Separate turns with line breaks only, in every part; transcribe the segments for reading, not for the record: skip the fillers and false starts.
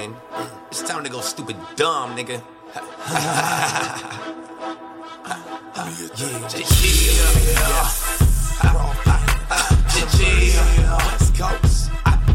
man. It's time to go stupid dumb, nigga. West Coast.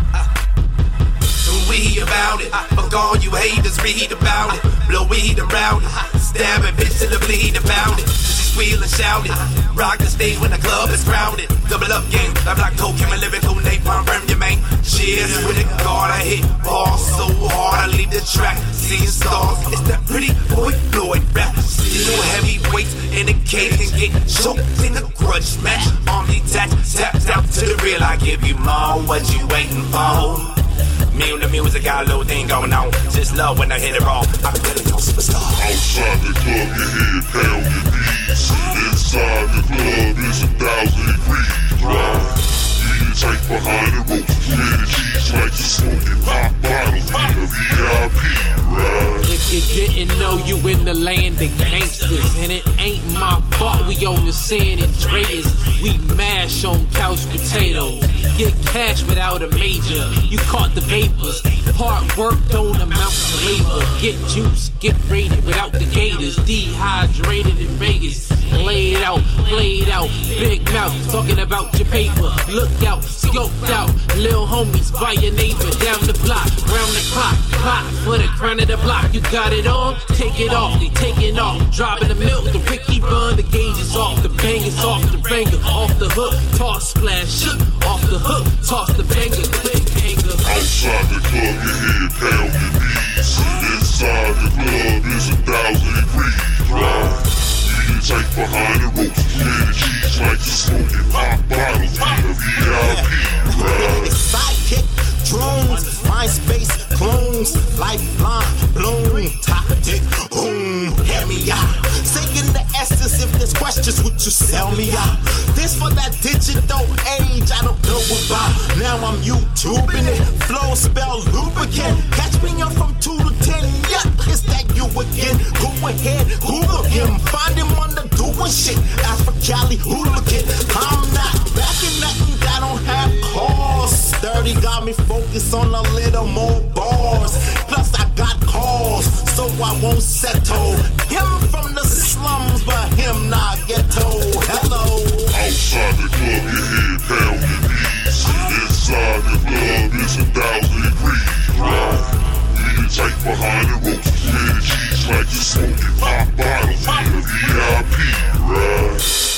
We about it. Fuck all you haters, read about it. Blow weed around it. Stab a bitch till the bleed about it. Just squeal and shout it. Rock the stage when the club is crowded. Double up game. I block coke, my lyrical napalm burn your main. Cheers with the guard. I hit balls so hard I leave the track. Seeing stars. It's that pretty boy Floyd rap. Still heavyweights in the cage and get choked in a grudge match. Arm detached, tapped out to the real. I give you more. What you waiting for? Me and the music got a little thing going on. Just love when I hit it wrong. I'm better than superstar.
Outside the club, your head pound your knees. Inside the club, it's 1,000 degrees. Right? You tight behind the ropes. Clear the cheese like you smoking hot bottles in a VIP. Right?
If you didn't know, you in the land of gangsters, and it ain't my fault we on the San Andreas. We mash on couch potatoes. Get cash without a major. You caught the vapors. Hard work don't amount to labor. Get juice, get raided without the gators. Dehydrated in Vegas. Laid out, played out. Big mouth talking about your paper. Look out, scoped out. Lil homies by your neighbor. Down the block, round the clock. Pot for the crown of the block. You got it on, take it off. They taking off. Dropping the milk, the Ricky Bun. The gauge is off, the bang is off, the banger off the hook. Toss splash, off the hook. Toss the banger, click hanger.
Outside the club, your head pound your knees. Inside the club, it's 1,000 degrees. Right? You tight behind the ropes. Clear the cheese like you smoking hot bottles in a VIP. Right?
Sidekick, drones, MySpace, clones, lifeline, bloom, tactic, boom, hear me out. Saying the essence, if there's questions, would you sell me out? This for that digital age, I don't know about. Now I'm YouTubing it, flow spell lubricant. Catch me up from 2 to 10, yep, is that you again? Go ahead, Google him, find him on the doing shit. Ask for Cali hooligan, I'm not backing nothing, I don't have cause. 30 got me focused on a little more bars. Plus I got calls, so I won't settle. Him from the slums, but him not ghetto. Hello.
Outside the club, your head pound your knees. Inside the club, it's 1,000 degrees. Right? You tight behind the ropes. Clear the cheese like you smoking hot bottles in a VIP. Right?